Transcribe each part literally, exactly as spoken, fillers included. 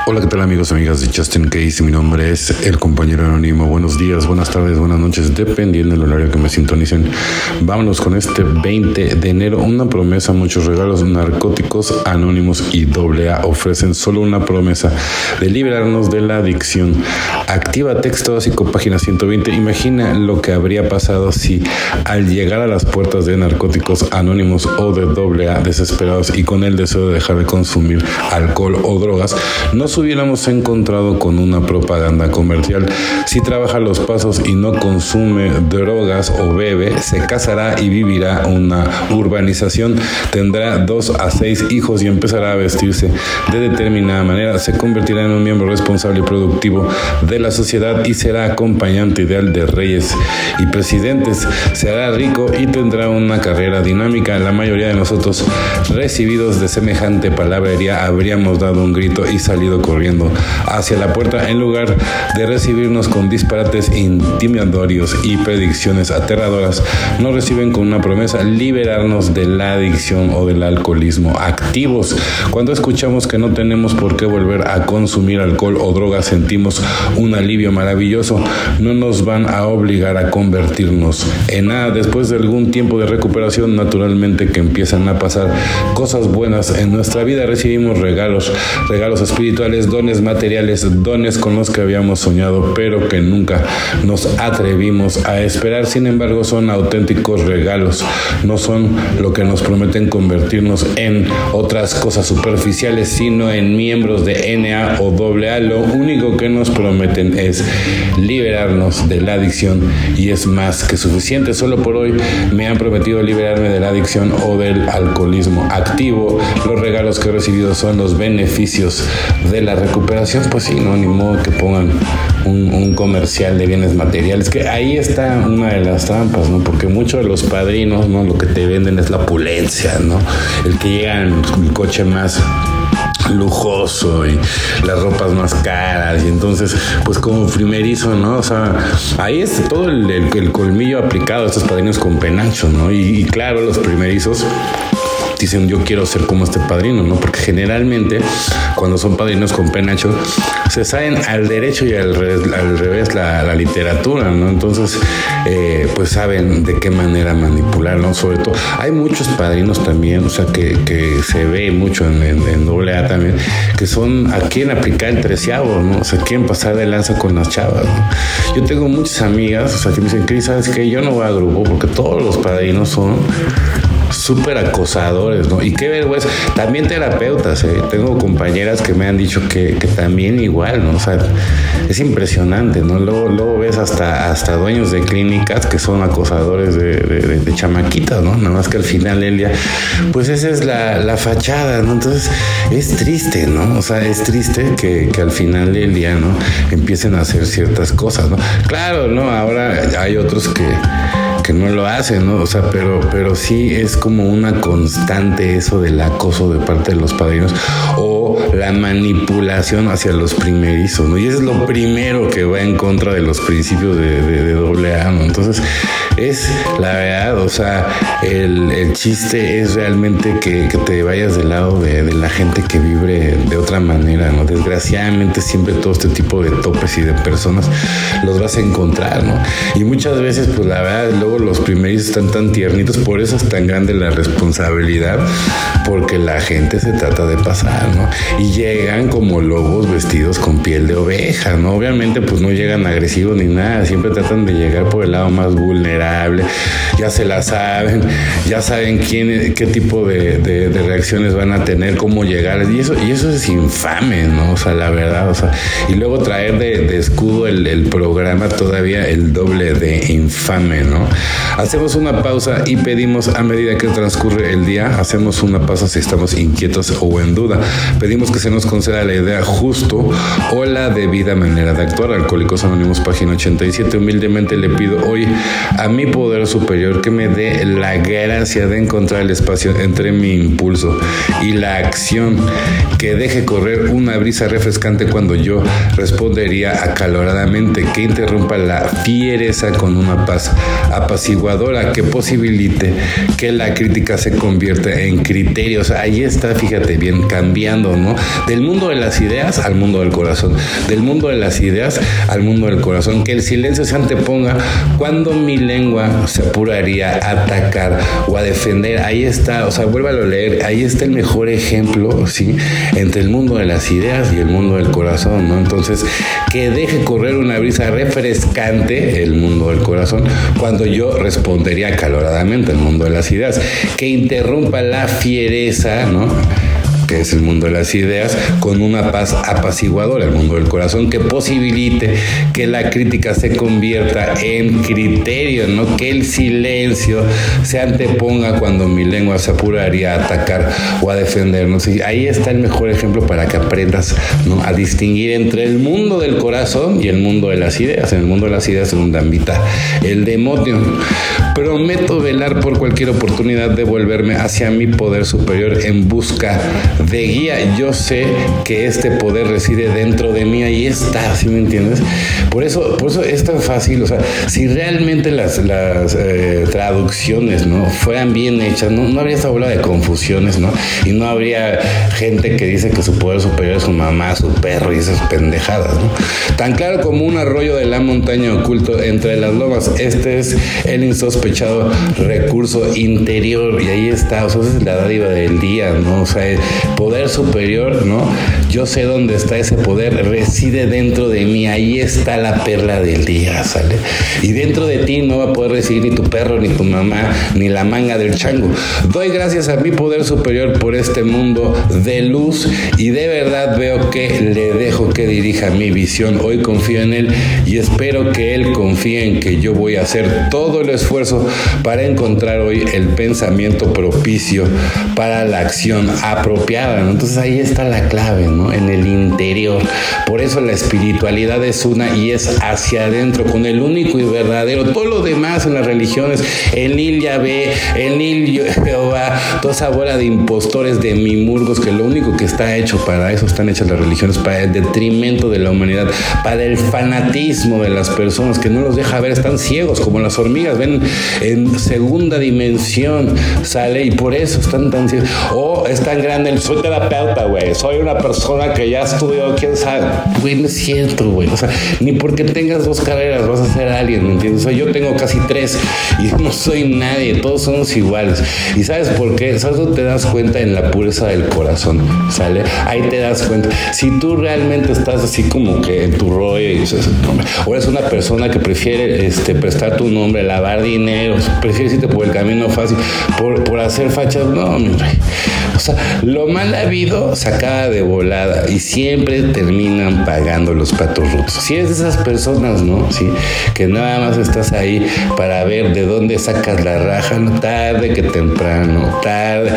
Hola, ¿qué tal amigos y amigas de Justin Case? Mi nombre es el compañero anónimo. Buenos días, buenas tardes, buenas noches, dependiendo del horario que me sintonicen. Vámonos con este veinte de enero. Una promesa, muchos regalos. Narcóticos Anónimos y doble A ofrecen solo una promesa: de liberarnos de la adicción. Activa texto básico, página ciento veinte. Imagina lo que habría pasado si al llegar a las puertas de Narcóticos Anónimos o de doble A, desesperados y con el deseo de dejar de consumir alcohol o drogas, nos hubiéramos encontrado con una propaganda comercial. Si trabaja los pasos y no consume drogas o bebe, se casará y vivirá una urbanización, tendrá dos a seis hijos y empezará a vestirse de determinada manera. Se convertirá en un miembro responsable y productivo de la sociedad y será acompañante ideal de reyes y presidentes. Se hará rico y tendrá una carrera dinámica. La mayoría de nosotros, recibidos de semejante palabrería, habríamos dado un grito y salido corriendo hacia la puerta en lugar de recibirnos con disparates intimidatorios y predicciones aterradoras. Nos reciben con una promesa: liberarnos de la adicción o del alcoholismo. Activos. Cuando escuchamos que no tenemos por qué volver a consumir alcohol o drogas, sentimos un alivio maravilloso. No nos van a obligar a convertirnos en nada. Después de algún tiempo de recuperación, naturalmente que empiezan a pasar cosas buenas en nuestra vida. Recibimos regalos, regalos espirituales, dones materiales, dones con los que habíamos soñado, pero que nunca nos atrevimos a esperar. Sin embargo, son auténticos regalos, no son lo que nos prometen convertirnos en otras cosas superficiales, sino en miembros de N A o doble A. Lo único que nos prometen es liberarnos de la adicción y es más que suficiente. Solo por hoy me han prometido liberarme de la adicción o del alcoholismo. Activo. Los regalos que he recibido son los beneficios de la recuperación. Pues sí, no, ni modo que pongan un, un comercial de bienes materiales, que ahí está una de las trampas, ¿no? Porque muchos de los padrinos, ¿no?, lo que te venden es la opulencia, ¿no? El que llega en el coche más lujoso y las ropas más caras, y entonces pues como primerizo, ¿no? O sea, ahí es todo el, el, el colmillo aplicado a estos padrinos con penacho, ¿no? Y, y claro, los primerizos dicen: yo quiero ser como este padrino, ¿no? Porque generalmente cuando son padrinos con penacho se saben al derecho y al revés, al revés la, la literatura, ¿no? Entonces eh, pues saben de qué manera manipular, ¿no? Sobre todo hay muchos padrinos también, o sea, que, que se ve mucho en, en, en doble A también, que son a quieren aplicar el treceavo, ¿no? O sea, quieren pasar de lanza con las chavas, ¿no? Yo tengo muchas amigas, o sea, que me dicen: Cris, ¿sabes qué? Yo no voy a grupo porque todos los padrinos son súper acosadores, ¿no? Y qué vergüenza. También terapeutas, ¿eh? Tengo compañeras que me han dicho que, que también igual, ¿no? O sea, es impresionante, ¿no? Luego, luego ves hasta, hasta dueños de clínicas que son acosadores de, de, de, de chamaquitas, ¿no? Nada más que al final del día, pues esa es la, la fachada, ¿no? Entonces es triste, ¿no? O sea, es triste que, que al final del día, ¿no?, empiecen a hacer ciertas cosas, ¿no? Claro, ¿no? Ahora hay otros que que no lo hacen, ¿no? O sea, pero, pero sí es como una constante eso del acoso de parte de los padrinos o la manipulación hacia los primerizos, ¿no? Y eso es lo primero que va en contra de los principios de, de, de doble A, ¿no? Entonces, es la verdad, o sea, el, el chiste es realmente que, que te vayas del lado de, de la gente que vibre de otra manera, ¿no? Desgraciadamente siempre todo este tipo de topes y de personas los vas a encontrar, ¿no? Y muchas veces, pues la verdad, luego los primerizos están tan tiernitos, por eso es tan grande la responsabilidad, porque la gente se trata de pasar, ¿no? Y llegan como lobos vestidos con piel de oveja, ¿no? Obviamente pues no llegan agresivos ni nada, siempre tratan de llegar por el lado más vulnerable, ya se la saben, ya saben quién, qué tipo de, de, de reacciones van a tener, cómo llegar, y eso, y eso es infame, ¿no? O sea, la verdad, o sea, y luego traer de, de escudo el, el programa todavía el doble de infame, ¿no? Hacemos una pausa y pedimos, a medida que transcurre el día, hacemos una pausa si estamos inquietos o en duda. Pedimos que se nos conceda la idea justo o la debida manera de actuar. Alcohólicos Anónimos, página ochenta y siete. Humildemente le pido hoy a mi mi poder superior que me dé la gracia de encontrar el espacio entre mi impulso y la acción, que deje correr una brisa refrescante cuando yo respondería acaloradamente, que interrumpa la fiereza con una paz apaciguadora, que posibilite que la crítica se convierta en criterios. Ahí está, fíjate bien, cambiando, ¿no? Del mundo de las ideas al mundo del corazón, del mundo de las ideas al mundo del corazón, que el silencio se anteponga cuando mi lengua se apuraría a atacar o a defender. Ahí está, o sea, vuélvalo a leer, ahí está el mejor ejemplo, ¿sí? Entre el mundo de las ideas y el mundo del corazón, ¿no? Entonces, que deje correr una brisa refrescante el mundo del corazón cuando yo respondería acaloradamente el mundo de las ideas, que interrumpa la fiereza, ¿no?, que es el mundo de las ideas, con una paz apaciguadora, el mundo del corazón, que posibilite que la crítica se convierta en criterio, ¿no? Que el silencio se anteponga cuando mi lengua se apuraría a atacar o a defendernos. Y ahí está el mejor ejemplo para que aprendas, ¿no?, a distinguir entre el mundo del corazón y el mundo de las ideas. En el mundo de las ideas es donde habita el demonio. Prometo velar por cualquier oportunidad de volverme hacia mi poder superior en busca de guía. Yo sé que este poder reside dentro de mí, ahí está, ¿sí me entiendes? Por eso, por eso es tan fácil. O sea, si realmente las, las eh, traducciones, ¿no?, fueran bien hechas, no, no habría esta bola de confusiones, ¿no? Y no habría gente que dice que su poder superior es su mamá, su perro y esas pendejadas, ¿no? Tan claro como un arroyo de la montaña oculto entre las lomas, este es el insospechado recurso interior, y ahí está. O sea, esa es la dádiva del día, ¿no? O sea, poder superior, ¿no? Yo sé dónde está ese poder, reside dentro de mí, ahí está la perla del día, ¿sale? Y dentro de ti no va a poder recibir ni tu perro, ni tu mamá, ni la manga del chango. Doy gracias a mi poder superior por este mundo de luz, y de verdad veo que le dejo que dirija mi visión. Hoy confío en él y espero que él confíe en que yo voy a hacer todo el esfuerzo para encontrar hoy el pensamiento propicio para la acción apropiada, ¿no? Entonces ahí está la clave, ¿no? En el interior. Por eso la espiritualidad es una y es hacia adentro, con el único y verdadero. Todo lo demás en las religiones, el Nil Yahvé, el Nil Jehová, toda esa bola de impostores, de mimurgos, que lo único que está hecho para eso están hechas las religiones, para el detrimento de la humanidad, para el fanatismo de las personas, que no los deja ver, están ciegos como las hormigas, ven en segunda dimensión, sale, y por eso están tan ciegos. O es tan grande el soy terapeuta, güey, soy una persona que ya estudió, quién sabe, güey, no es cierto, güey. O sea, ni porque tengas dos carreras vas a ser alguien, ¿me entiendes? O sea, yo tengo casi tres y no soy nadie, todos somos iguales. ¿Y sabes por qué? ¿Sabes dónde te das cuenta? En la pureza del corazón, ¿sale? Ahí te das cuenta. Si tú realmente estás así como que en tu rollo y dices, o eres una persona que prefiere este, prestar tu nombre, lavar dinero, prefiere irte por el camino fácil, por, por hacer fachas, no, mi rey. O sea, lo mal habido se acaba de volada y siempre terminan pagando los platos rotos. Si eres de esas personas, ¿no? Sí, que nada más estás ahí para ver de dónde sacas la raja, no, tarde que temprano, tarde,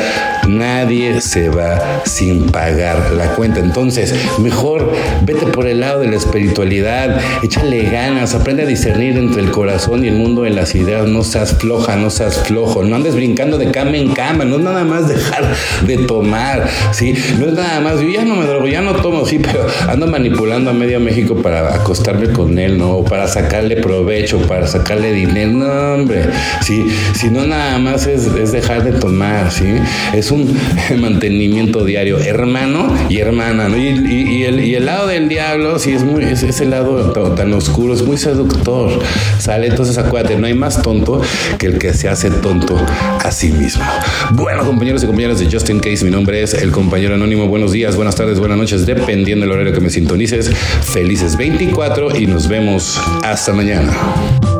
nadie se va sin pagar la cuenta. Entonces, mejor vete por el lado de la espiritualidad, échale ganas, aprende a discernir entre el corazón y el mundo de las ideas. No seas floja, no seas flojo, no andes brincando de cama en cama, no es nada más dejar de tomar, ¿sí? No es nada más, yo ya no me drogo, ya no tomo, sí, pero ando manipulando a medio México para acostarme con él, ¿no? O para sacarle provecho, para sacarle dinero, no, hombre, sí, si no nada más es, es dejar de tomar, ¿sí? Es un mantenimiento diario, hermano y hermana, ¿no? Y, y, y, el, y el lado del diablo, sí, es muy, es ese lado tan, tan oscuro, es muy seductor, ¿sale? Entonces acuérdate, no hay más tonto que el que se hace tonto a sí mismo. Bueno, compañeros y compañeras de Just In Case, mi nombre es el compañero anónimo. Buenos días, buenas tardes, buenas noches, dependiendo del horario que me sintonices. Felices veinticuatro y nos vemos hasta mañana.